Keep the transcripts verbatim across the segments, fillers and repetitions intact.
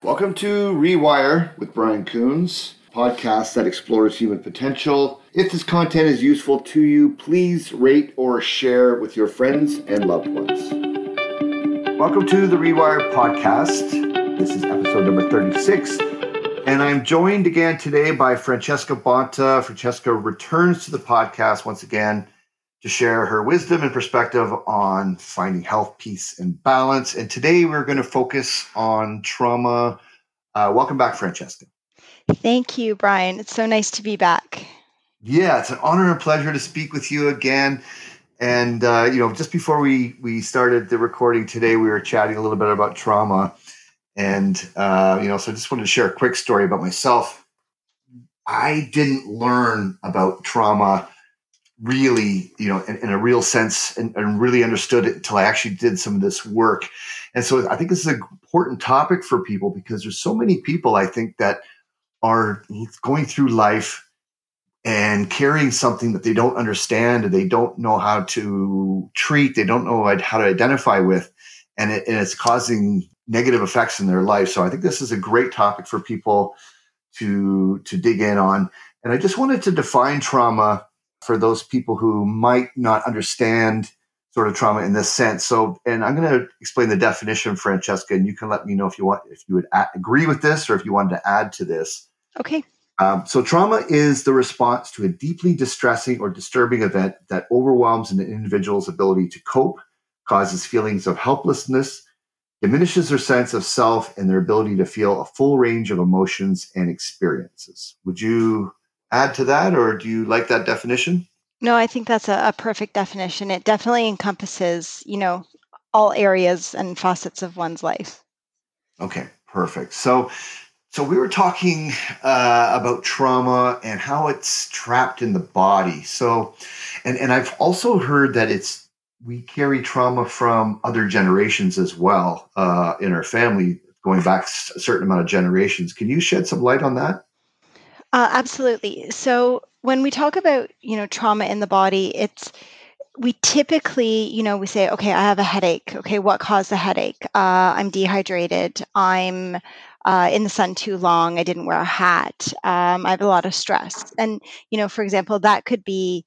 Welcome to Rewire with Brian Coons, a podcast that explores human potential. If this content is useful to you, please rate or share with your friends and loved ones. Welcome to the Rewire podcast. This is episode number thirty-six, and I'm joined again today by Francesca Bonta. Francesca returns to the podcast once again to share her wisdom and perspective on finding health, peace, and balance. And today we're going to focus on trauma. Uh, welcome back, Francesca. Thank you, Brian. It's so nice to be back. Yeah, it's an honor and pleasure to speak with you again. And, uh, you know, just before we, we started the recording today, we were chatting a little bit about trauma. And, uh, you know, so I just wanted to share a quick story about myself. I didn't learn about trauma really, you know, in, in a real sense and, and really understood it until I actually did some of this work. And so I think this is an important topic for people because there's so many people, I think, that are going through life and carrying something that they don't understand and they don't know how to treat, they don't know how to identify with, and, it, and it's causing negative effects in their life. So I think this is a great topic for people to, to dig in on. And I just wanted to define trauma for those people who might not understand sort of trauma in this sense. So, and I'm going to explain the definition, Francesca, and you can let me know if you want, if you would a- agree with this or if you wanted to add to this. Okay. Um, so trauma is the response to a deeply distressing or disturbing event that overwhelms an individual's ability to cope, causes feelings of helplessness, diminishes their sense of self and their ability to feel a full range of emotions and experiences. Would you add to that, or do you like that definition? No, I think that's a, a perfect definition. It definitely encompasses, you know, all areas and facets of one's life. Okay, perfect. So, so we were talking uh, about trauma and how it's trapped in the body. So, and and I've also heard that it's we carry trauma from other generations as well uh, in our family, going back a certain amount of generations. Can you shed some light on that? Uh, absolutely. So when we talk about, you know, trauma in the body, it's we typically, you know, we say, okay, I have a headache. Okay, what caused the headache? Uh, I'm dehydrated. I'm uh, in the sun too long. I didn't wear a hat. Um, I have a lot of stress. And, you know, for example, that could be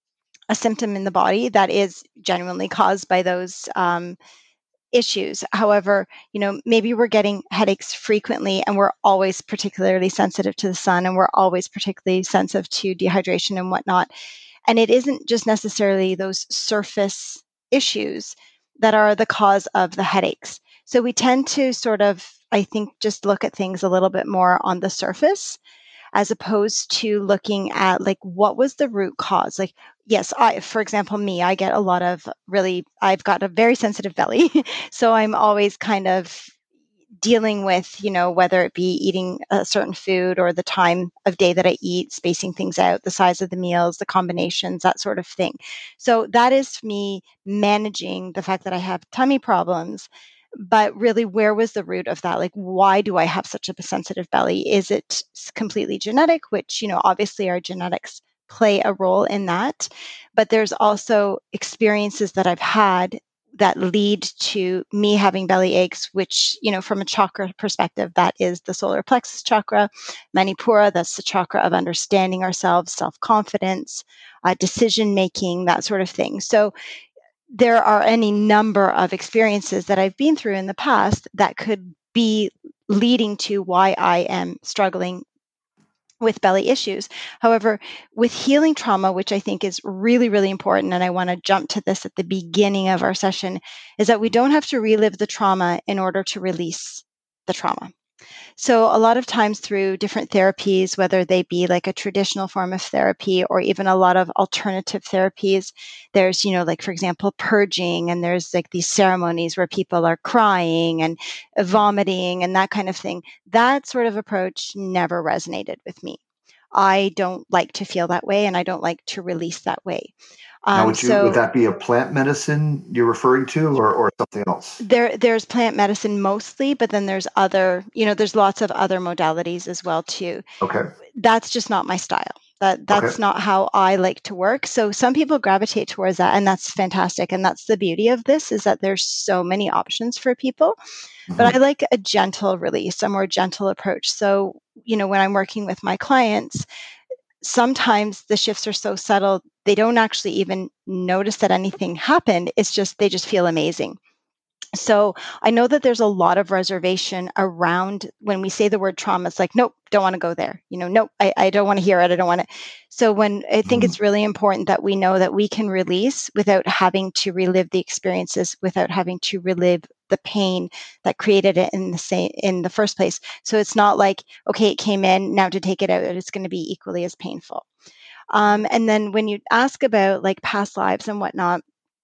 a symptom in the body that is genuinely caused by those um, issues. However, you know, maybe we're getting headaches frequently and we're always particularly sensitive to the sun and we're always particularly sensitive to dehydration and whatnot. And it isn't just necessarily those surface issues that are the cause of the headaches. So we tend to sort of, I think, just look at things a little bit more on the surface as opposed to looking at like what was the root cause. Like, yes, I, for example, me, I get a lot of really, I've got a very sensitive belly. So I'm always kind of dealing with, you know, whether it be eating a certain food or the time of day that I eat, spacing things out, the size of the meals, the combinations, that sort of thing. So that is me managing the fact that I have tummy problems. But really, where was the root of that? Like, why do I have such a sensitive belly? Is it completely genetic, which, you know, obviously our genetics play a role in that. But there's also experiences that I've had that lead to me having belly aches, which, you know, from a chakra perspective, that is the solar plexus chakra. Manipura, that's the chakra of understanding ourselves, self-confidence, uh, decision-making, that sort of thing. So there are any number of experiences that I've been through in the past that could be leading to why I am struggling with belly issues. However, with healing trauma, which I think is really, really important, and I want to jump to this at the beginning of our session, is that we don't have to relive the trauma in order to release the trauma. So a lot of times through different therapies, whether they be like a traditional form of therapy or even a lot of alternative therapies, there's, you know, like, for example, purging, and there's like these ceremonies where people are crying and vomiting and that kind of thing. That sort of approach never resonated with me. I don't like to feel that way and I don't like to release that way. Now, Um, would you would so that be a plant medicine you're referring to, or, or something else? there, there's plant medicine mostly, but then there's other, you know, there's lots of other modalities as well too. Okay. That's just not my style. That Okay. that's not how I like to work. So some people gravitate towards that, and that's fantastic. And that's the beauty of this, is that there's so many options for people. But I Hmm. like a gentle release, a more gentle approach. So, you know, when I'm working with my clients, sometimes the shifts are so subtle, they don't actually even notice that anything happened. It's just they just feel amazing. So I know that there's a lot of reservation around when we say the word trauma. It's like, nope, don't want to go there. You know, nope, I, I don't want to hear it. I don't want to. So when I think Hmm. it's really important that we know that we can release without having to relive the experiences, without having to relive the pain that created it in the same in the first place. So it's not like, okay, it came in, now to take it out, it's going to be equally as painful. Um, and then when you ask about like past lives and whatnot,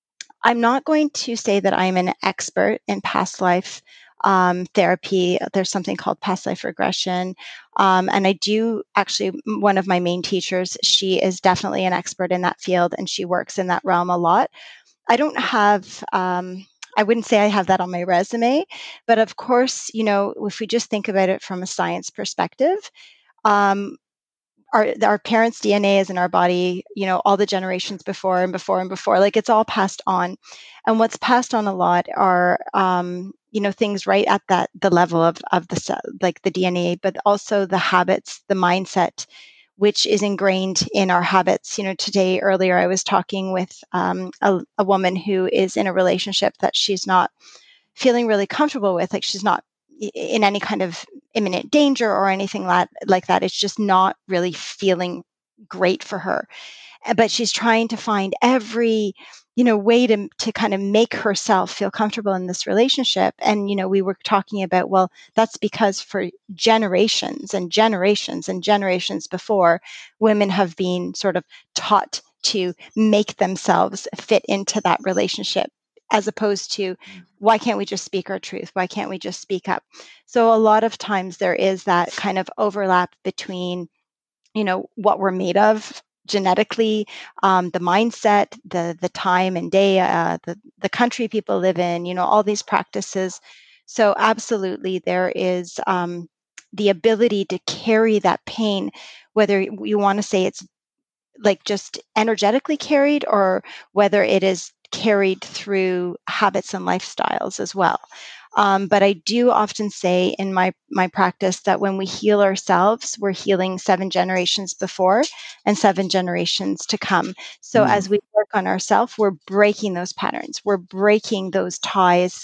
I'm not going to say that I'm an expert in past life um, therapy. There's something called past life regression. Um, and I do actually, one of my main teachers, she is definitely an expert in that field and she works in that realm a lot. I don't have, um, I wouldn't say I have that on my resume, but of course, you know, if we just think about it from a science perspective, um, our our parents' D N A is in our body, you know, all the generations before and before and before. Like it's all passed on, and what's passed on a lot are, um, you know, things right at that the level of of the cell, like the D N A, but also the habits, the mindset, which is ingrained in our habits. You know, today earlier I was talking with um, a, a woman who is in a relationship that she's not feeling really comfortable with, like she's not in any kind of imminent danger or anything like, like that. It's just not really feeling great for her. Uh, But she's trying to find every, you know, way to to kind of make herself feel comfortable in this relationship. And, you know, we were talking about, well, that's because for generations and generations and generations before, women have been sort of taught to make themselves fit into that relationship, as opposed to, why can't we just speak our truth? Why can't we just speak up? So a lot of times there is that kind of overlap between, you know, what we're made of genetically, um, the mindset, the the time and day, uh, the the country people live in, you know, all these practices. So absolutely, there is um, the ability to carry that pain, whether you want to say it's like just energetically carried, or whether it is carried through habits and lifestyles as well. Um, but I do often say in my my practice that when we heal ourselves, we're healing seven generations before and seven generations to come. So Hmm. as we work on ourselves, we're breaking those patterns. We're breaking those ties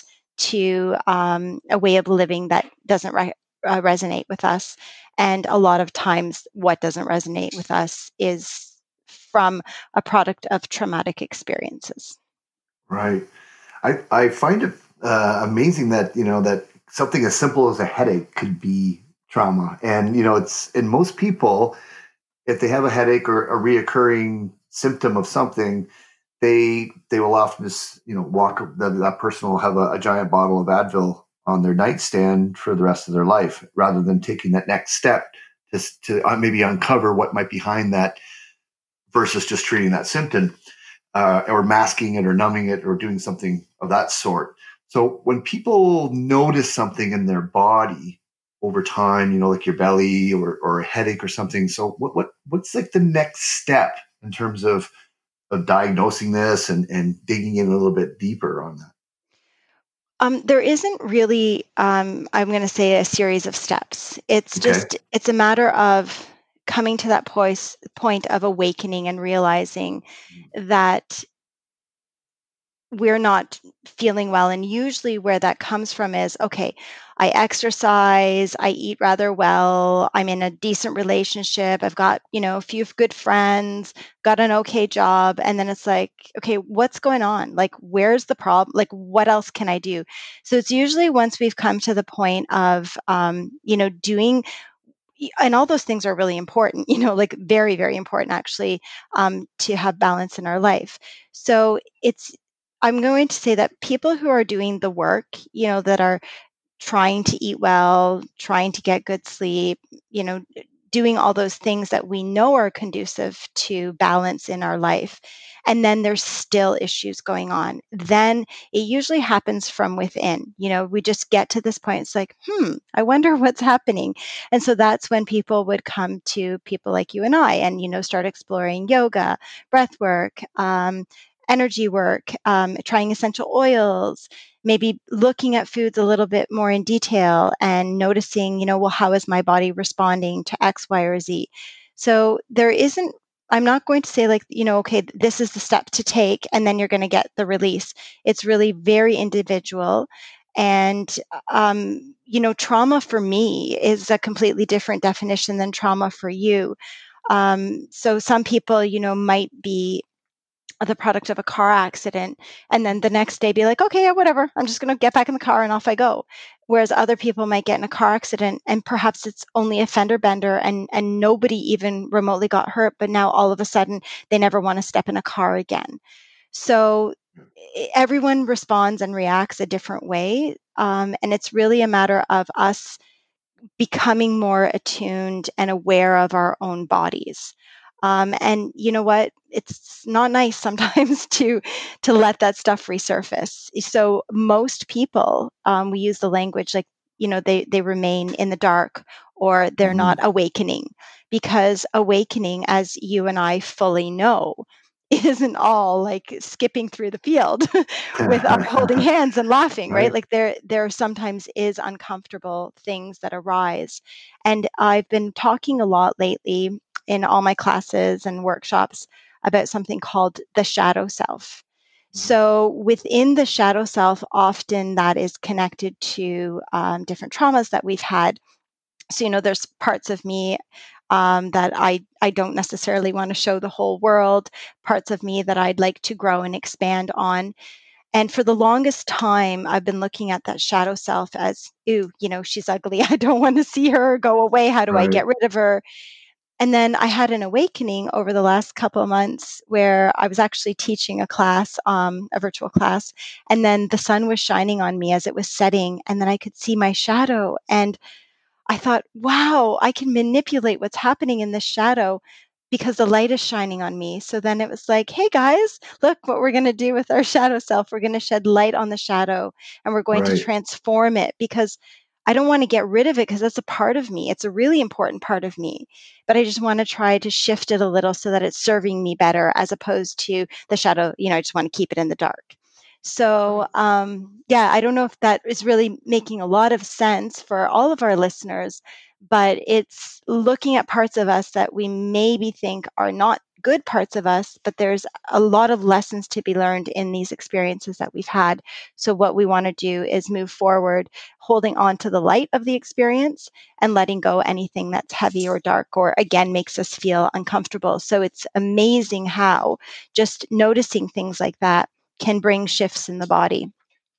to um, a way of living that doesn't re- uh, resonate with us. And a lot of times, what doesn't resonate with us is from a product of traumatic experiences. Right. I, I find it uh, amazing that, you know, that something as simple as a headache could be trauma. And, you know, it's in most people, if they have a headache or a reoccurring symptom of something, they they will often just, you know, walk, that, that person will have a, a giant bottle of Advil on their nightstand for the rest of their life, rather than taking that next step to, to uh, maybe uncover what might be behind that, versus just treating that symptom, uh, or masking it or numbing it or doing something of that sort. So when people notice something in their body over time, you know, like your belly or, or a headache or something, so what, what what's like the next step in terms of of diagnosing this and, and digging in a little bit deeper on that? Um, there isn't really, um, I'm going to say, a series of steps. It's Okay. just, it's a matter of coming to that point, point of awakening and realizing that we're not feeling well. And usually, where that comes from is, okay, I exercise, I eat rather well, I'm in a decent relationship, I've got, you know, a few good friends, got an okay job. And then it's like, okay, what's going on? Like, where's the problem? Like, what else can I do? So it's usually once we've come to the point of, um, you know, doing, and all those things are really important, you know, like very, very important actually, um, to have balance in our life. So it's, I'm going to say that people who are doing the work, you know, that are trying to eat well, trying to get good sleep, you know, doing all those things that we know are conducive to balance in our life, and then there's still issues going on, then it usually happens from within. You know, we just get to this point. It's like, hmm, I wonder what's happening. And so that's when people would come to people like you and I and, you know, start exploring yoga, breath work, um, energy work, um, trying essential oils, maybe looking at foods a little bit more in detail and noticing, you know, well, how is my body responding to X, Y, or Z? So there isn't, I'm not going to say like, you know, okay, this is the step to take and then you're going to get the release. It's really very individual. And, um, you know, trauma for me is a completely different definition than trauma for you. Um, so some people, you know, might be the product of a car accident and then the next day be like, okay, yeah, whatever, I'm just going to get back in the car and off I go. Whereas other people might get in a car accident and perhaps it's only a fender bender and and nobody even remotely got hurt, but now all of a sudden they never want to step in a car again. So e- everyone responds and reacts a different way, um, and it's really a matter of us becoming more attuned and aware of our own bodies. Um, and you know what? It's not nice sometimes to to let that stuff resurface. So most people, um, we use the language like, you know, they they remain in the dark or they're not Mhm. awakening, because awakening, as you and I fully know, isn't all like skipping through the field with uh, holding hands and laughing, right? Right. Like there there sometimes is uncomfortable things that arise. And I've been talking a lot lately in all my classes and workshops about something called the shadow self. Mhm. So within the shadow self, often that is connected to um, different traumas that we've had. So, you know, there's parts of me um, that I, I don't necessarily want to show the whole world, parts of me that I'd like to grow and expand on. And for the longest time, I've been looking at that shadow self as, ooh, you know, she's ugly. I don't want to see her go away. How do I Right. get rid of her? And then I had an awakening over the last couple of months where I was actually teaching a class, um, a virtual class, and then the sun was shining on me as it was setting, and then I could see my shadow. And I thought, wow, I can manipulate what's happening in this shadow because the light is shining on me. So then it was like, hey guys, look what we're going to do with our shadow self. We're going to shed light on the shadow and we're going to Right. transform it, because I don't want to get rid of it because that's a part of me. It's a really important part of me. But I just want to try to shift it a little so that it's serving me better as opposed to the shadow. You know, I just want to keep it in the dark. So, Right. um, yeah, I don't know if that is really making a lot of sense for all of our listeners, but it's looking at parts of us that we maybe think are not good parts of us, but there's a lot of lessons to be learned in these experiences that we've had. So, what we want to do is move forward, holding on to the light of the experience and letting go anything that's heavy or dark or again makes us feel uncomfortable. So, it's amazing how just noticing things like that can bring shifts in the body.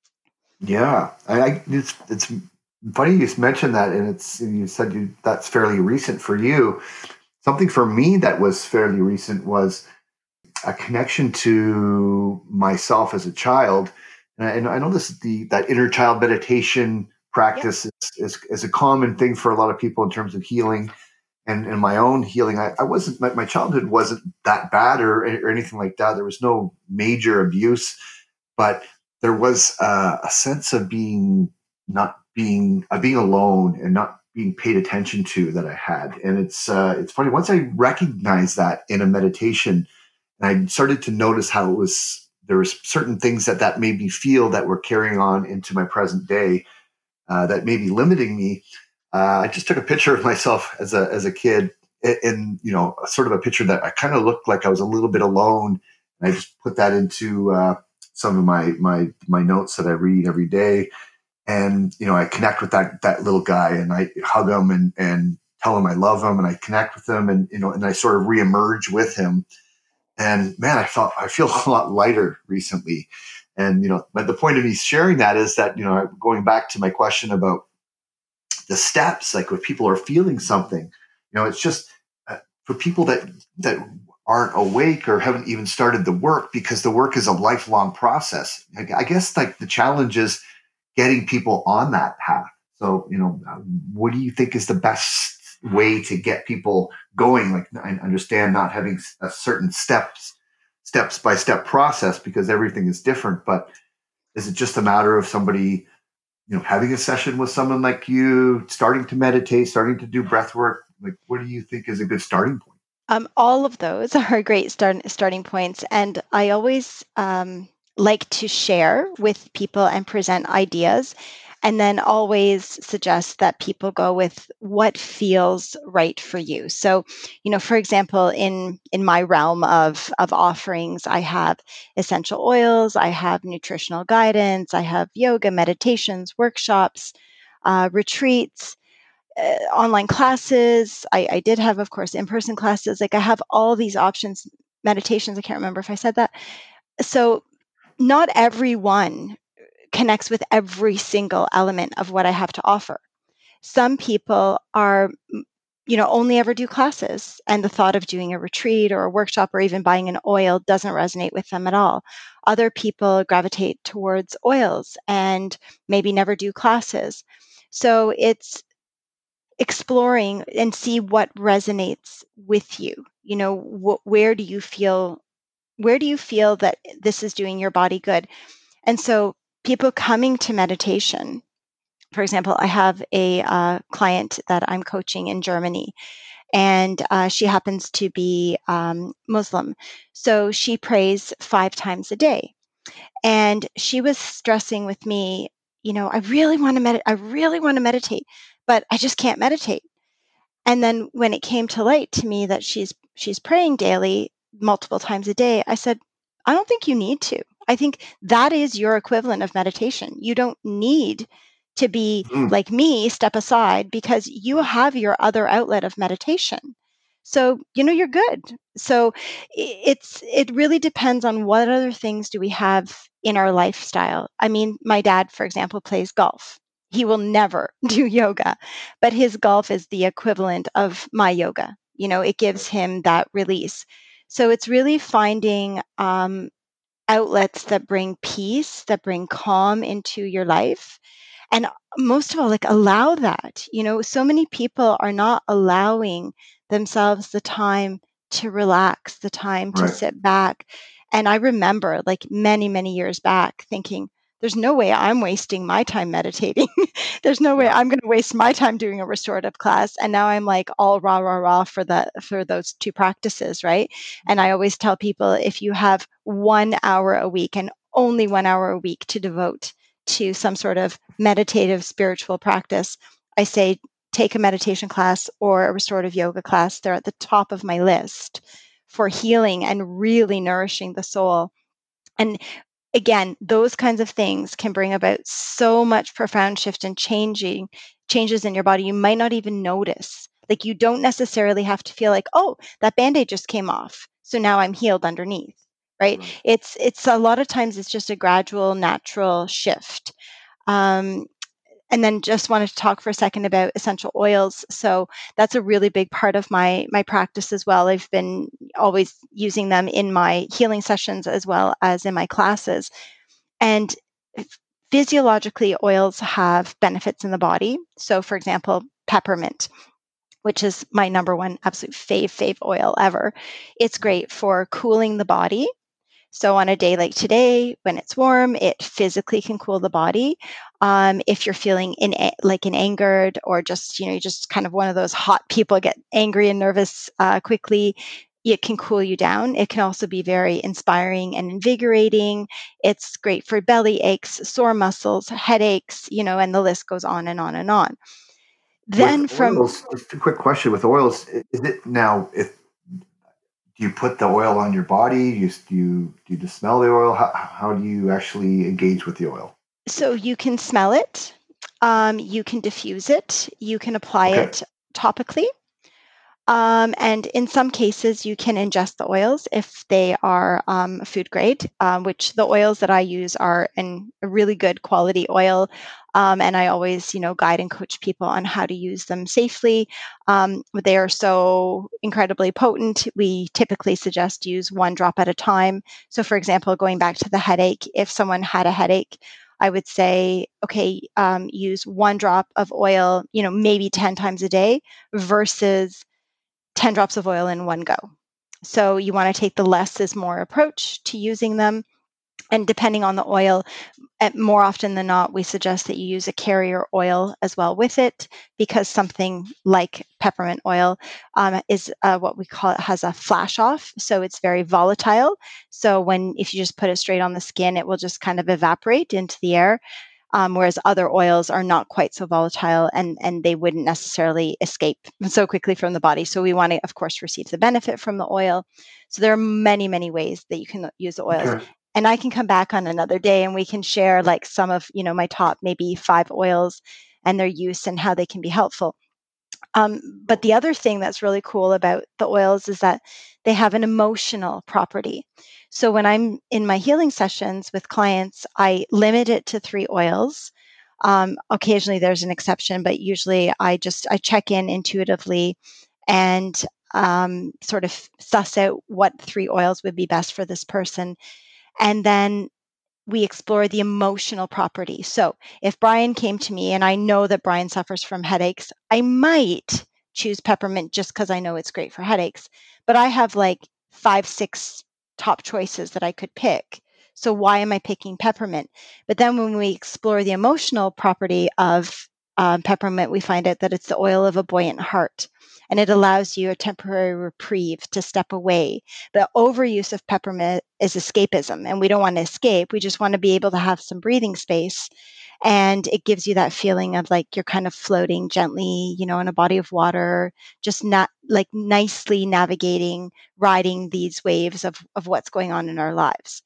Yeah. I, I it's it's funny you mentioned that, and it's and you said you that's fairly recent for you. Something for me that was fairly recent was a connection to myself as a child. And I, and I know this is the that inner child meditation Yep. practice is, is, is a common thing for a lot of people in terms of healing and, and my own healing. I, I wasn't my, my childhood wasn't that bad or, or anything like that. There was no major abuse, but there was uh, a sense of being not being uh, being alone and not being paid attention to that I had. And it's uh, it's funny once I recognized that in a meditation, and I started to notice how it was there was certain things that that made me feel that were carrying on into my present day uh, that may be limiting me. Uh, I just took a picture of myself as a as a kid, and you know, sort of a picture that I kind of looked like I was a little bit alone. And I just put that into uh, some of my my my notes that I read every day, and you know, I connect with that that little guy, and I hug him and and tell him I love him, and I connect with him, and you know, and I sort of reemerge with him. And man, I felt I feel a lot lighter recently. And you know, but the point of me sharing that is that you know, going back to my question about the steps, like if people are feeling something, you know, it's just uh, for people that that aren't awake or haven't even started the work, because the work is a lifelong process. I, I guess like the challenge is getting people on that path. So, you know, what do you think is the best way to get people going. Like, I understand not having a certain steps, steps by step process because everything is different. But is it just a matter of somebody, you know, having a session with someone like you, starting to meditate, starting to do breath work? Like, what do you think is a good starting point? Um, all of those are great start, starting points. And I always um, like to share with people and present ideas, and then always suggest that people go with what feels right for you. So, you know, for example, in in my realm of of offerings, I have essential oils, I have nutritional guidance, I have yoga, meditations, workshops, uh, retreats, uh, online classes. I, I did have, of course, in-person classes. Like, I have all these options, meditations. I can't remember if I said that. So not everyone connects with every single element of what I have to offer. Some people are, you know, only ever do classes, and the thought of doing a retreat or a workshop or even buying an oil doesn't resonate with them at all. Other people gravitate towards oils and maybe never do classes. So it's exploring and see what resonates with you. You know, wh- where do you feel where do you feel that this is doing your body good? And so people coming to meditation, for example, I have a uh, client that I'm coaching in Germany, and uh, she happens to be um, Muslim. So she prays five times a day. And she was stressing with me, you know, I really want to med- I really want to meditate, but I just can't meditate. And then when it came to light to me that she's she's praying daily, multiple times a day, I said, I don't think you need to. I think that is your equivalent of meditation. You don't need to be Mm, like me, step aside, because you right. have your other outlet of meditation. So, you know, you're good. So i- it's it really depends on what other things do we have in our lifestyle. I mean, my dad, for example, plays golf. He will never do yoga, but his golf is the equivalent of my yoga. You know, it gives him that release. So it's really finding um, outlets that bring peace, that bring calm into your life. And most of all, like, allow that. You know, so many people are not allowing themselves the time to relax, the time to Right. sit back. And I remember, like, many, many years back thinking, there's no way I'm wasting my time meditating. There's no way Yeah. I'm going to waste my time doing a restorative class. And now I'm like all rah, rah, rah for that, for those two practices, right? And I always tell people, if you have one hour a week and only one hour a week to devote to some sort of meditative spiritual practice, I say take a meditation class or a restorative yoga class. They're at the top of my list for healing and really nourishing the soul. And again, those kinds of things can bring about so much profound shift and changing changes in your body you might not even notice. Like, you don't necessarily have to feel like, oh, that band-aid just came off, so now I'm healed underneath, right? Right. It's it's a lot of times it's just a gradual, natural shift. Um, and then just wanted to talk for a second about essential oils. So that's a really big part of my my practice as well. I've been always using them in my healing sessions as well as in my classes. And physiologically, oils have benefits in the body. So, for example, peppermint, which is my number one absolute fave fave oil ever. It's great for cooling the body. So on a day like today, when it's warm, it physically can cool the body. Um, if you're feeling in like an angered, or just, you know, you're just kind of one of those hot people, get angry and nervous uh, quickly, it can cool you down. It can also be very inspiring and invigorating. It's great for belly aches, sore muscles, headaches, you know, and the list goes on and on and on. With Then from oils, just a quick question. With oils, is it now? If do you put the oil on your body? Do you do you, do you just smell the oil? How, how do you actually engage with the oil? So you can smell it, um, you can diffuse it, you can apply Okay. it topically. Um, and in some cases, you can ingest the oils if they are um, food grade, um, which the oils that I use are in a really good quality oil. Um, and I always, you know, guide and coach people on how to use them safely. Um, they are so incredibly potent. We typically suggest use one drop at a time. So, for example, going back to the headache, if someone had a headache, I would say, okay, um, use one drop of oil, you know, maybe ten times a day versus ten drops of oil in one go. So you want to take the less is more approach to using them. And depending on the oil, at more often than not, we suggest that you use a carrier oil as well with it, because something like peppermint oil um, is uh, what we call it has a flash off. So it's very volatile. So when if you just put it straight on the skin, it will just kind of evaporate into the air. Um, whereas other oils are not quite so volatile, and, and they wouldn't necessarily escape so quickly from the body. So we want to, of course, receive the benefit from the oil. So there are many, many ways that you can use the oils. Okay. And I can come back on another day and we can share like some of, you know, my top maybe five oils and their use and how they can be helpful. Um, but the other thing that's really cool about the oils is that they have an emotional property. So when I'm in my healing sessions with clients, I limit it to three oils. Um, occasionally there's an exception, but usually I just I check in intuitively and um, sort of suss out what three oils would be best for this person. And then we explore the emotional property. So if Brian came to me and I know that Brian suffers from headaches, I might choose peppermint just because I know it's great for headaches. But I have like five, six top choices that I could pick. So why am I picking peppermint? But then when we explore the emotional property of um, peppermint, we find out that it's the oil of a buoyant heart. And it allows you a temporary reprieve to step away. The overuse of peppermint is escapism, and we don't want to escape. We just want to be able to have some breathing space. And it gives you that feeling of like you're kind of floating gently, you know, in a body of water, just not like nicely navigating, riding these waves of, of what's going on in our lives.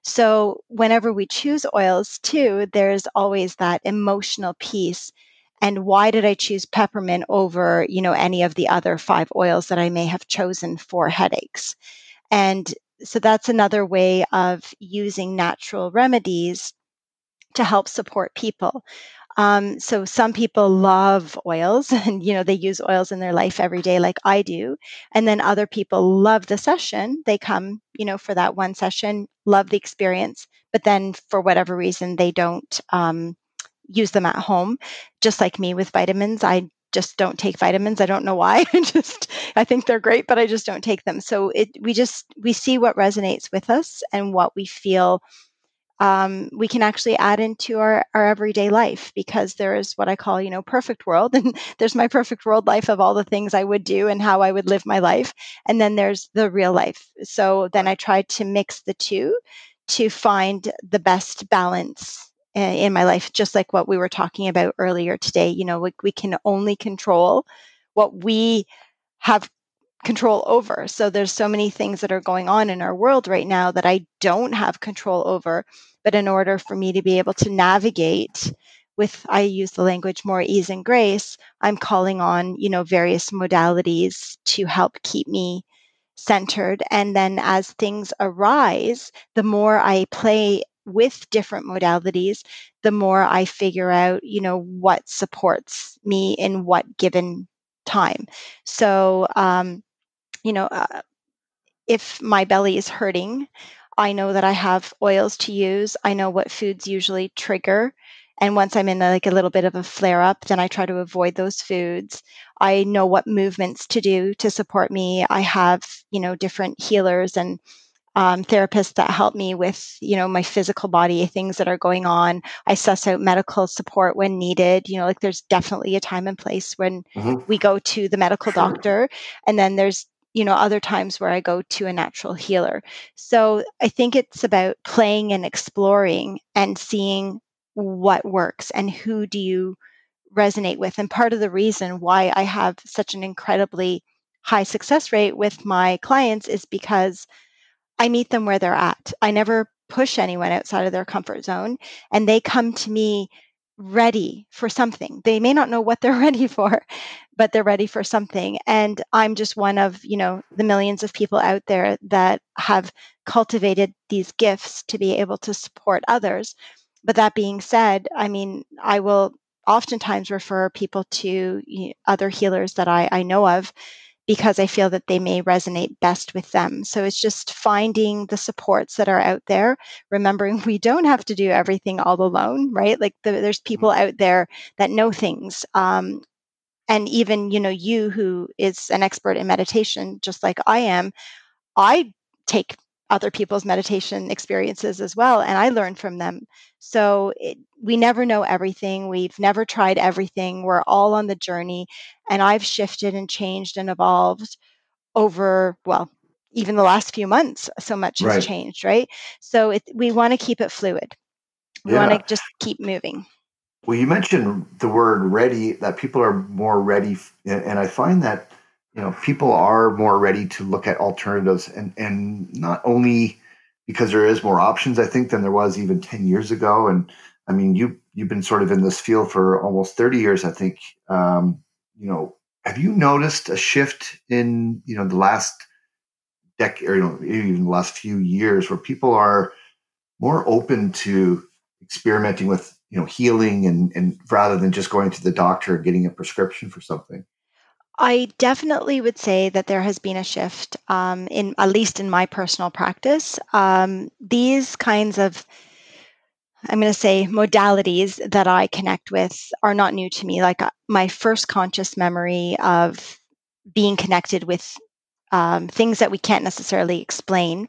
So whenever we choose oils too, there's always that emotional piece. And why did I choose peppermint over, you know, any of the other five oils that I may have chosen for headaches? And so that's another way of using natural remedies to help support people. Um, so some people love oils and, you know, they use oils in their life every day like I do. And then other people love the session. They come, you know, for that one session, love the experience, but then for whatever reason, they don't um, use them at home. Just like me with vitamins, I just don't take vitamins. I don't know why. I just, I think they're great, but I just don't take them. So it, we just, we see what resonates with us and what we feel um, we can actually add into our, our everyday life, because there is what I call, you know, perfect world. And there's my perfect world life of all the things I would do and how I would live my life. And then there's the real life. So then I tried to mix the two to find the best balance uh, in my life, just like what we were talking about earlier today. You know, like we can only control what we have control over. So there's so many things that are going on in our world right now that I don't have control over. But in order for me to be able to navigate with, I use the language more ease and grace, I'm calling on, you know, various modalities to help keep me centered. And then as things arise, the more I play with different modalities, the more I figure out, you know, what supports me in what given time. So, um, you know, uh, if my belly is hurting, I know that I have oils to use. I know what foods usually trigger. And once I'm in a, like a little bit of a flare up, then I try to avoid those foods. I know what movements to do to support me. I have, you know, different healers and um, therapists that help me with, you know, my physical body, things that are going on. I suss out medical support when needed. You know, like there's definitely a time and place when Mm-hmm. we go to the medical Sure. doctor, and then there's, you know, other times where I go to a natural healer. So I think it's about playing and exploring and seeing what works and who do you resonate with. And part of the reason why I have such an incredibly high success rate with my clients is because I meet them where they're at. I never push anyone outside of their comfort zone, and they come to me ready for something. They may not know what they're ready for, but they're ready for something. And I'm just one of, you know, the millions of people out there that have cultivated these gifts to be able to support others. But that being said, I mean, I will oftentimes refer people to, you know, other healers that I, I know of because I feel that they may resonate best with them. So it's just finding the supports that are out there, remembering we don't have to do everything all alone, right? Like the, there's people out there that know things. Um, and even, you know, you who is an expert in meditation, just like I am, I take other people's meditation experiences as well, and I learn from them. So it, we never know everything. We've never tried everything. We're all on the journey, and I've shifted and changed and evolved over, well, even the last few months. So much has Right. changed, right? So it, we want to keep it fluid. We want to Yeah. just keep moving. Well, you mentioned the word ready, that people are more ready. f- And I find that, you know, people are more ready to look at alternatives, and, and not only because there is more options, I think, than there was even ten years ago. And I mean, you, you've been sort of in this field for almost thirty years, I think. Um, you know, have you noticed a shift in, you know, the last decade, or, you know, even the last few years, where people are more open to experimenting with, you know, healing, and and rather than just going to the doctor and getting a prescription for something? I definitely would say that there has been a shift, um, in at least in my personal practice. Um, these kinds of, I'm going to say, modalities that I connect with are not new to me. Like uh, my first conscious memory of being connected with um, things that we can't necessarily explain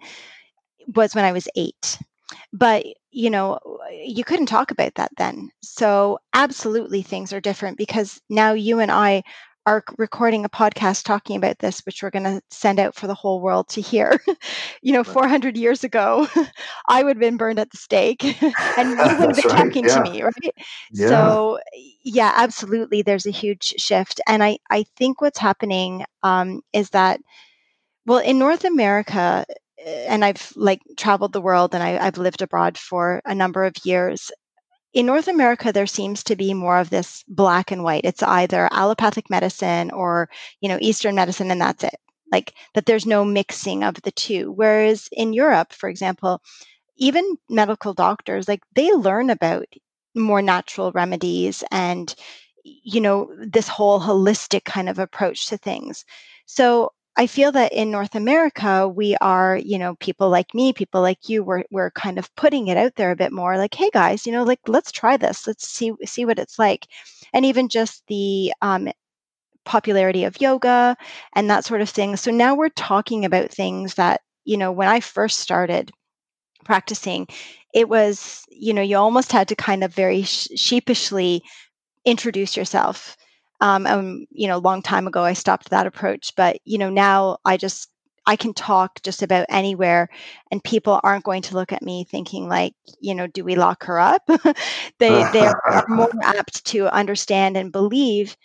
was when I was eight. But, you know, you couldn't talk about that then. So, absolutely, things are different because now you and I are recording a podcast talking about this, which we're going to send out for the whole world to hear. You know, Right. four hundred years ago, I would have been burned at the stake and you wouldn't have That's been right. talking to Yeah. me, right? Yeah. So, yeah, absolutely, there's a huge shift. And I, I think what's happening um, is that, well, in North America, uh, and I've like traveled the world and I, I've lived abroad for a number of years. In North America, there seems to be more of this black and white. It's either allopathic medicine or, you know, Eastern medicine, and that's it. Like that there's no mixing of the two. Whereas in Europe, for example, even medical doctors, like they learn about more natural remedies and, you know, this whole holistic kind of approach to things. So I feel that in North America, we are, you know, people like me, people like you, we're, we're kind of putting it out there a bit more like, hey guys, you know, like, let's try this. Let's see, see what it's like. And even just the um, popularity of yoga and that sort of thing. So now we're talking about things that, you know, when I first started practicing, it was, you know, you almost had to kind of very sh- sheepishly introduce yourself. Um, um, you know, a long time ago, I stopped that approach, but you know, now I just I can talk just about anywhere, and people aren't going to look at me thinking like, you know, do we lock her up? they they are more apt to understand and believe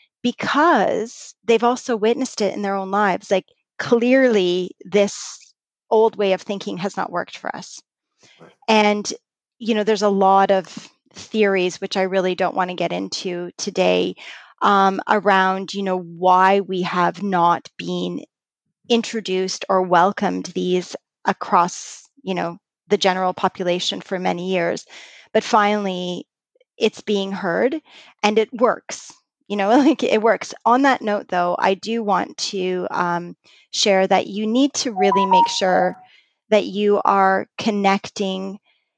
because they've also witnessed it in their own lives. Like clearly, this old way of thinking has not worked for us. And, you know, there's a lot of theories, which I really don't want to get into today, um, around, you know, why we have not been introduced or welcomed these across, you know, the general population for many years. But finally, it's being heard and it works. You know, like it works. On that note, though, I do want to um, share that you need to really make sure that you are connecting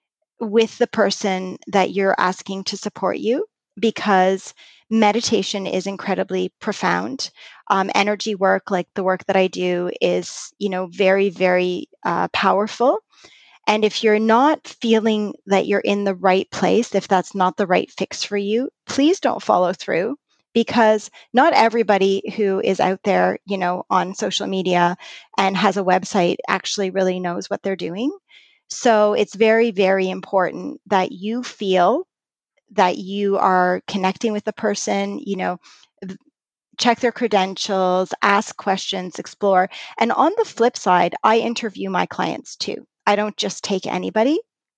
with the person that you're asking to support you because meditation is incredibly profound. Um, energy work, like the work that I do, is, you know, very, very uh, powerful. And if you're not feeling that you're in the right place, if that's not the right fix for you, please don't follow through because not everybody who is out there, you know, on social media and has a website actually really knows what they're doing. So it's very, very important that you feel that you are connecting with the person, you know, v- check their credentials, ask questions, explore. And on the flip side, I interview my clients too. I don't just take anybody.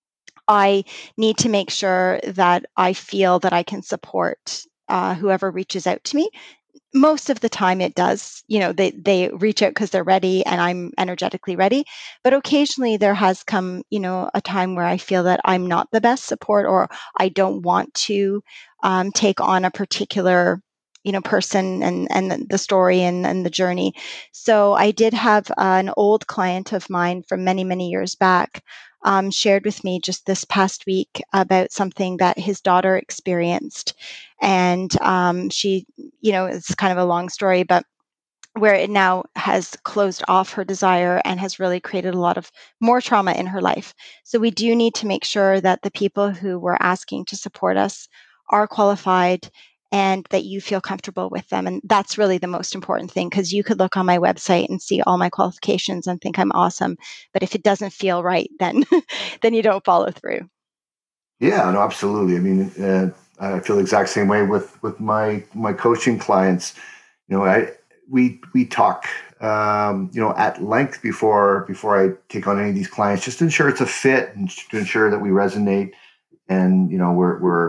I need to make sure that I feel that I can support uh, whoever reaches out to me. Most of the time it does, you know, they they reach out because they're ready and I'm energetically ready. But occasionally there has come, you know, a time where I feel that I'm not the best support or I don't want to um, take on a particular, you know, person and, and the story and, and the journey. So I did have uh, an old client of mine from many, many years back um, shared with me just this past week about something that his daughter experienced. And um, she, you know, it's kind of a long story, but where it now has closed off her desire and has really created a lot of more trauma in her life. So we do need to make sure that the people who we're asking to support us are qualified and that you feel comfortable with them. And that's really the most important thing, because you could look on my website and see all my qualifications and think I'm awesome. But if it doesn't feel right, then then you don't follow through. Yeah, no, absolutely. I mean, uh, I feel the exact same way with with my my coaching clients. You know, I we we talk um, you know at length before before I take on any of these clients, just to ensure it's a fit and to ensure that we resonate, and you know we're we're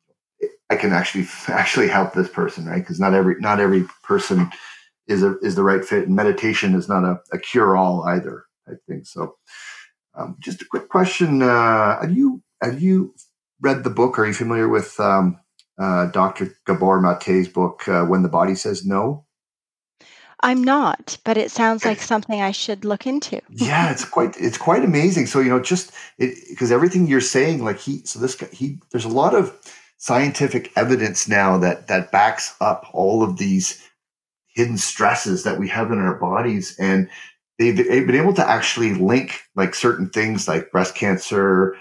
I can actually actually help this person, right? Because not every not every person is a is the right fit, and meditation is not a, a cure all either, I think. So, um, just a quick question: uh, Have you have you read the book? Are you familiar with um, uh, Doctor Gabor Mate's book, uh, "When the Body Says No"? I'm not, but it sounds like something I should look into. Yeah, it's quite it's quite amazing. So you know, just it because everything you're saying, like he, so this guy, he, there's a lot of scientific evidence now that that backs up all of these hidden stresses that we have in our bodies, and they've, they've been able to actually link like certain things like breast cancer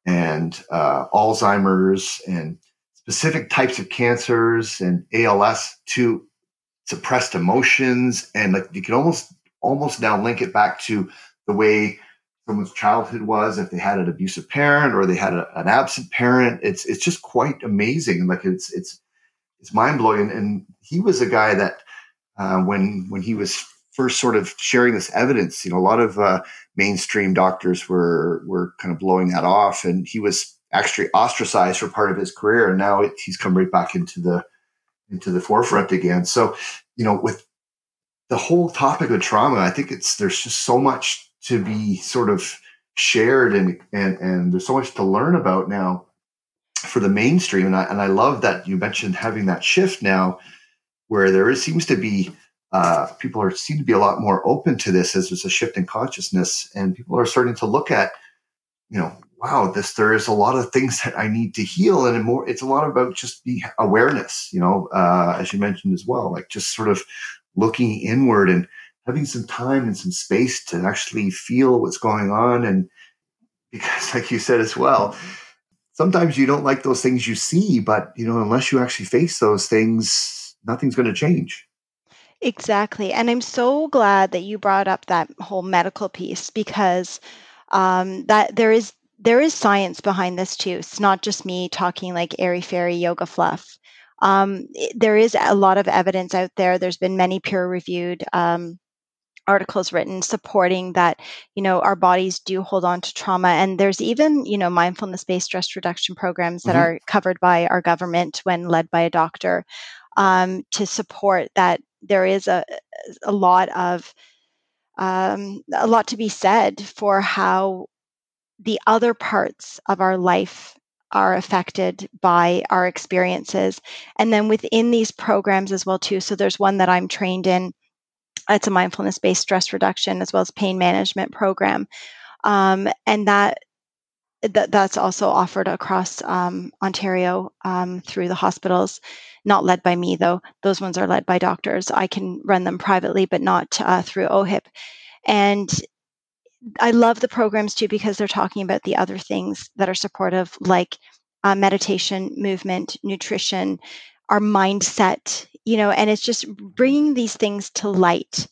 and uh, Alzheimer's and specific types of cancers and A L S to suppressed emotions, and like you can almost almost now link it back to the way someone's childhood was, if they had an abusive parent or they had a, an absent parent. It's it's just quite amazing. Like it's it's it's mind blowing. And he was a guy that uh, when when he was first sort of sharing this evidence, you know, a lot of uh, mainstream doctors were were kind of blowing that off, and he was actually ostracized for part of his career, and now it, he's come right back into the into the forefront again. So, you know, with the whole topic of trauma, I think it's there's just so much to be sort of shared, and and and there's so much to learn about now for the mainstream. And I and I love that you mentioned having that shift now, where there is, seems to be uh, people are seem to be a lot more open to this as there's a shift in consciousness, and people are starting to look at, you know, wow, this there is a lot of things that I need to heal, and more. It's a lot about just the awareness, you know, uh, as you mentioned as well, like just sort of looking inward and having some time and some space to actually feel what's going on. And because, like you said as well, sometimes you don't like those things you see, but you know, unless you actually face those things, nothing's going to change. Exactly. And I'm so glad that you brought up that whole medical piece, because um, that there is there is science behind this too. It's not just me talking like airy fairy yoga fluff. Um, it- there is a lot of evidence out there. There's been many peer reviewed um, articles written supporting that, you know, our bodies do hold on to trauma. And there's even, you know, mindfulness based stress reduction programs that Mm-hmm. are covered by our government when led by a doctor um, to support that. There is a, a lot of um, a lot to be said for how the other parts of our life are affected by our experiences, and then within these programs as well too. So there's one that I'm trained in. It's a mindfulness based stress reduction as well as pain management program, um, and that that that's also offered across um, Ontario um, through the hospitals. Not led by me though; those ones are led by doctors. I can run them privately, but not uh, through O H I P. And I love the programs too, because they're talking about the other things that are supportive, like uh, meditation, movement, nutrition, our mindset. You know, and it's just bringing these things to light.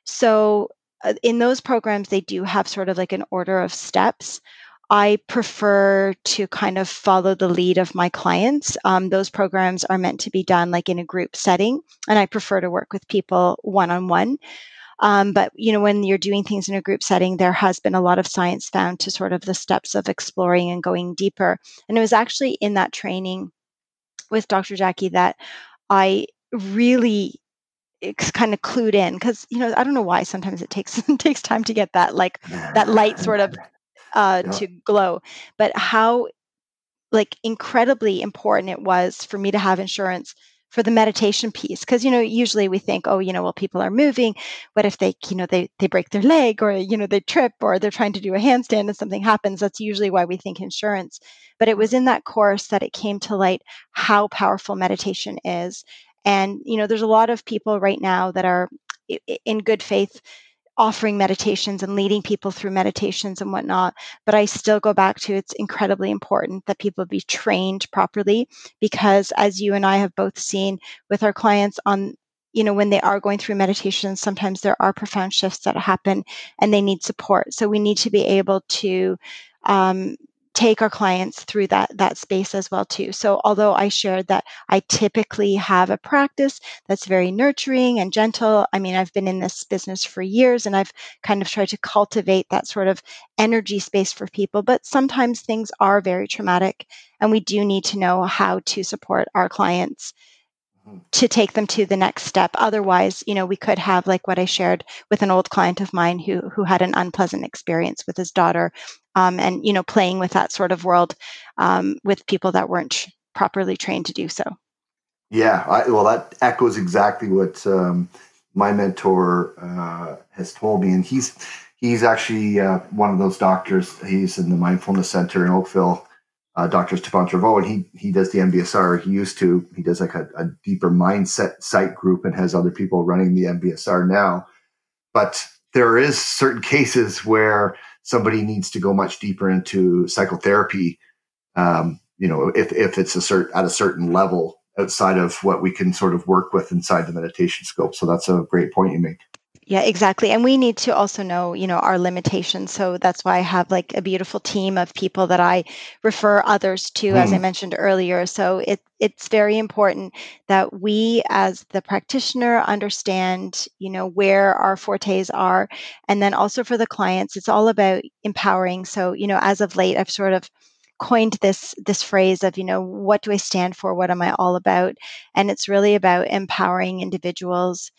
So uh, in those programs, they do have sort of like an order of steps. I prefer to kind of follow the lead of my clients. Um, those programs are meant to be done like in a group setting, and I prefer to work with people one on one. Um, but you know, when you're doing things in a group setting, there has been a lot of science found to sort of the steps of exploring and going deeper. And it was actually in that training with Doctor Jackie that I really kind of clued in, because you know I don't know why sometimes it takes it takes time to get that like that light sort of uh, Yeah. to glow, but how like incredibly important it was for me to have insurance for the meditation piece. Because, you know, usually we think, oh, you know, well, people are moving. What if they, you know, they, they break their leg, or, you know, they trip, or they're trying to do a handstand and something happens? That's usually why we think insurance. But it was in that course that it came to light how powerful meditation is. And, you know, there's a lot of people right now that are in good faith offering meditations and leading people through meditations and whatnot. But I still go back to, it's incredibly important that people be trained properly, because as you and I have both seen with our clients on, you know, when they are going through meditation, sometimes there are profound shifts that happen and they need support. So we need to be able to um, take our clients through that that space as well too. So although I shared that I typically have a practice that's very nurturing and gentle, I mean, I've been in this business for years and I've kind of tried to cultivate that sort of energy space for people. But sometimes things are very traumatic and we do need to know how to support our clients to take them to the next step. Otherwise, you know, we could have like what I shared with an old client of mine who who had an unpleasant experience with his daughter, um, and you know, playing with that sort of world um, with people that weren't properly trained to do so. Yeah, I, well, that echoes exactly what um, my mentor uh, has told me, and he's he's actually uh, one of those doctors. He's in the Mindfulness Center in Oakville, uh, Doctor Stefan Trevaux, and he he does the M B S R. He used to. He does like a, a deeper mindset site group and has other people running the M B S R now. But there is certain cases where somebody needs to go much deeper into psychotherapy. Um, you know, if if it's a cert, at a certain level outside of what we can sort of work with inside the meditation scope. So that's a great point you make. Yeah, exactly. And we need to also know, you know, our limitations. So that's why I have like a beautiful team of people that I refer others to, as I Hmm. mentioned earlier. So it it's very important that we as the practitioner understand, you know, where our fortes are. And then also for the clients, it's all about empowering. So, you know, as of late, I've sort of coined this this phrase of, you know, what do I stand for? What am I all about? And it's really about empowering individuals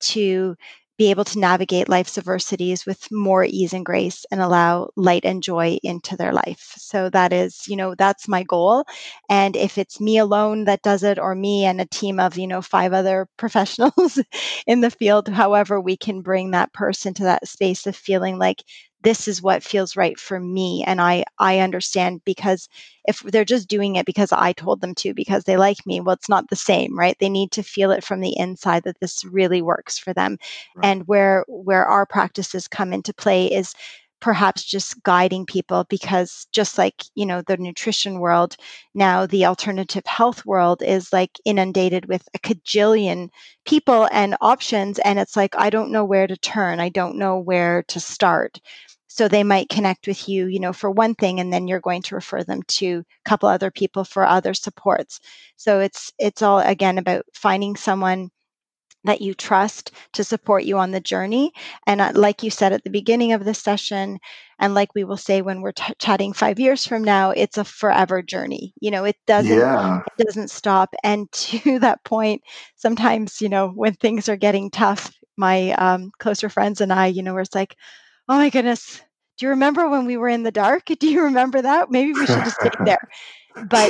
to be able to navigate life's adversities with more ease and grace and allow light and joy into their life. So that is, you know, that's my goal. And if it's me alone that does it, or me and a team of, you know, five other professionals in the field, however, we can bring that person to that space of feeling like this is what feels right for me. And I, I understand, because if they're just doing it because I told them to, because they like me, well, it's not the same, right? They need to feel it from the inside that this really works for them. Right. And where where our practices come into play is perhaps just guiding people, because just like, you know, the nutrition world, now the alternative health world is like inundated with a cajillion people and options, and it's like, I don't know where to turn, I don't know where to start. So they might connect with you, you know, for one thing, and then you're going to refer them to a couple other people for other supports. So it's it's all again about finding someone that you trust to support you on the journey. And uh, like you said at the beginning of this session, and like we will say when we're t- chatting five years from now, it's a forever journey. You know, it doesn't Yeah. it doesn't stop. And to that point, sometimes, you know, when things are getting tough, my um, closer friends and I, you know, we're it's like, oh my goodness, do you remember when we were in the dark? Do you remember that? Maybe we should have stayed there. But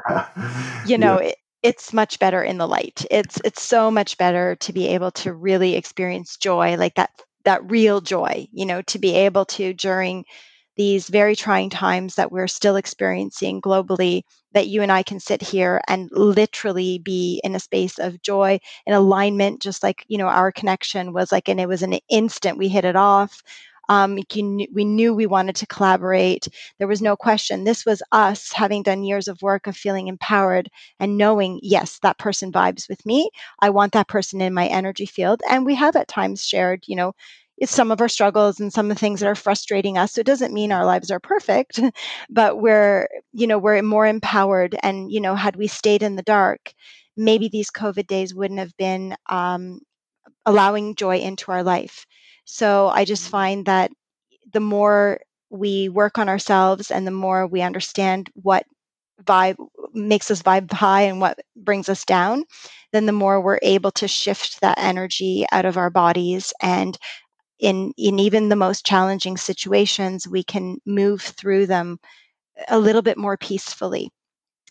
you Yeah. know, it, it's much better in the light. It's it's so much better to be able to really experience joy, like that that real joy, you know, to be able to, during these very trying times that we're still experiencing globally, that you and I can sit here and literally be in a space of joy and alignment, just like, you know, our connection was like, and it was an instant, we hit it off. Um, you we knew we wanted to collaborate. There was no question. This was us having done years of work of feeling empowered and knowing, yes, that person vibes with me. I want that person in my energy field. And we have at times shared, you know, it's some of our struggles and some of the things that are frustrating us. So it doesn't mean our lives are perfect, but we're, you know, we're more empowered. And, you know, had we stayed in the dark, maybe these COVID days wouldn't have been um, allowing joy into our life. So I just find that the more we work on ourselves and the more we understand what vibe makes us vibe high and what brings us down, then the more we're able to shift that energy out of our bodies. And in in even the most challenging situations, we can move through them a little bit more peacefully.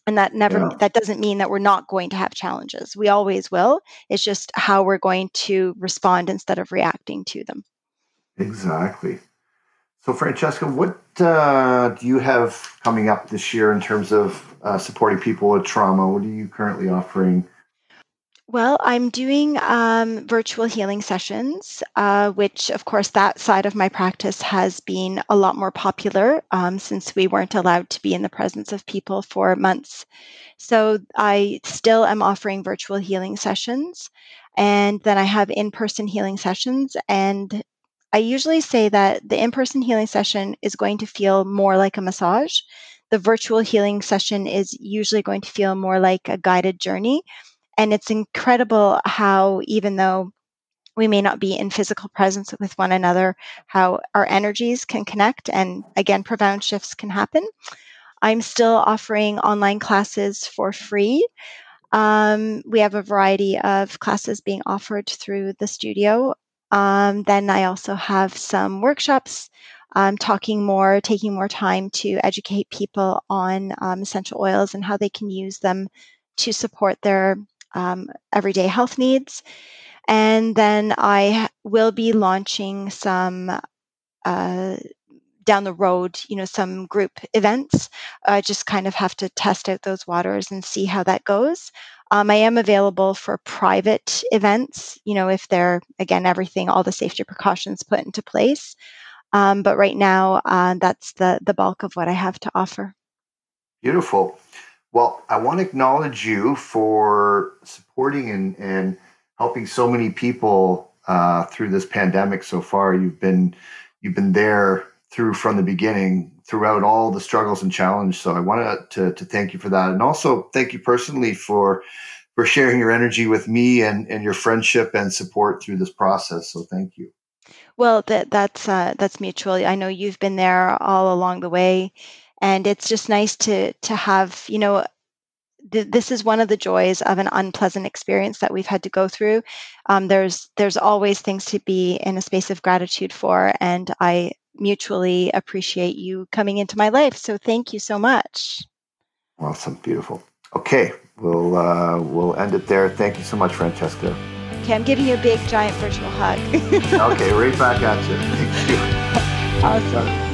And that never Yeah, that doesn't mean that we're not going to have challenges. We always will. It's just how we're going to respond instead of reacting to them. exactly. So, Francesca, what uh, do you have coming up this year in terms of uh, supporting people with trauma? What are you currently offering? Well, I'm doing um, virtual healing sessions, uh, which, of course, that side of my practice has been a lot more popular um, since we weren't allowed to be in the presence of people for months. So I still am offering virtual healing sessions, and then I have in person healing sessions. And I usually say that the in person healing session is going to feel more like a massage. The virtual healing session is usually going to feel more like a guided journey. And it's incredible how, even though we may not be in physical presence with one another, how our energies can connect and again, profound shifts can happen. I'm still offering online classes for free. Um, we have a variety of classes being offered through the studio. Um, then I also have some workshops um, talking more, taking more time to educate people on um, essential oils and how they can use them to support their um, everyday health needs. And then I will be launching some uh, down the road, you know, some group events. I just kind of have to test out those waters and see how that goes. Um, I am available for private events, you know, if they're, again, everything, all the safety precautions put into place. Um, but right now, uh, that's the, the bulk of what I have to offer. Beautiful. Well, I want to acknowledge you for supporting and, and helping so many people uh, through this pandemic so far. You've been you've been there through from the beginning, throughout all the struggles and challenges. So I wanted to, to thank you for that, and also thank you personally for for sharing your energy with me and, and your friendship and support through this process. So thank you. Well, that that's uh, that's mutual. I know you've been there all along the way, and it's just nice to to have, you know, th- this is one of the joys of an unpleasant experience that we've had to go through. Um, there's there's always things to be in a space of gratitude for, and I mutually appreciate you coming into my life. So thank you so much. Awesome, beautiful. Okay, we'll uh, we'll end it there. Thank you so much, Francesca. Okay, I'm giving you a big giant virtual hug. Okay, right back at you. Thank you. Awesome.